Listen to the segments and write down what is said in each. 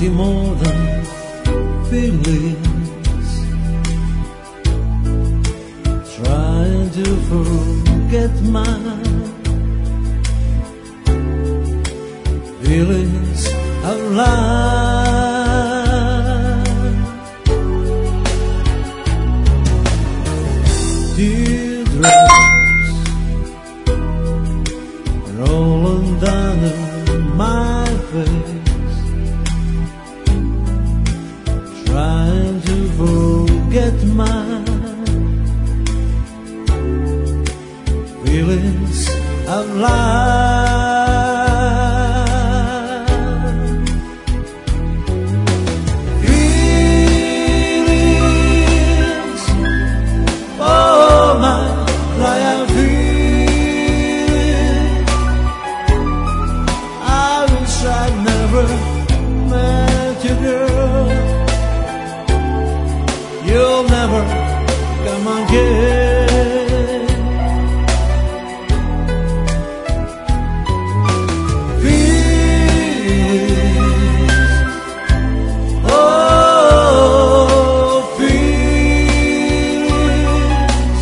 nothing more than feelings, trying to forget my feelings of life. Teardrops rolling down my face, trying to forget my feelings of life. Feelings, oh my, like I feel. I wish I'd never met you, girl. You'll never come again. Feelings, oh feelings,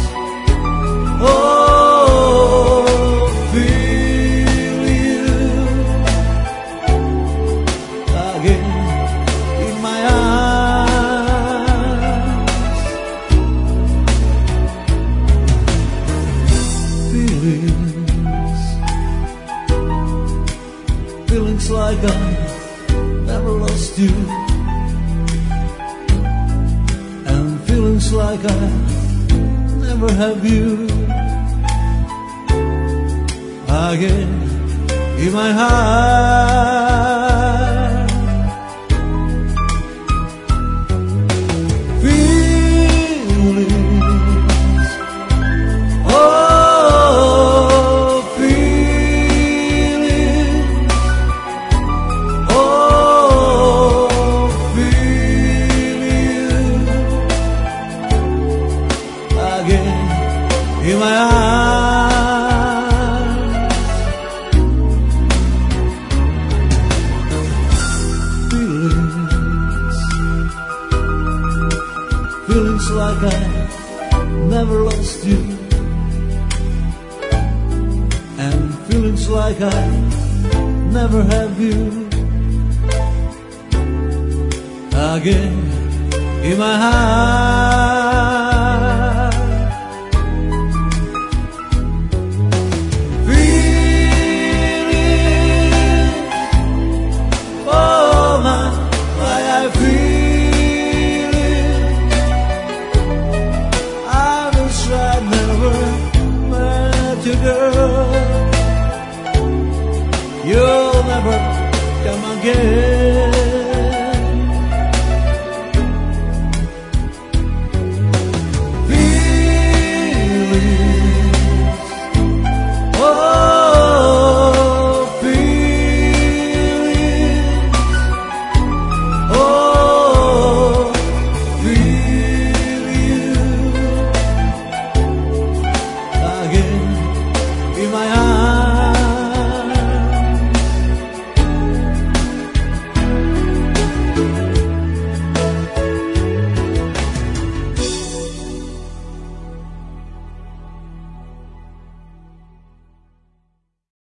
oh feel you again in my eyes. Feelings like I never lost you, and feelings like I never have you again in my heart. Feelings, oh feelings, oh feel you again in my eyes. Feelings, feelings like I never lost you, and feelings like I never have you again in my heart. Feelings, oh my, like I feel it. I wish I'd never met you, girl. You'll never come again.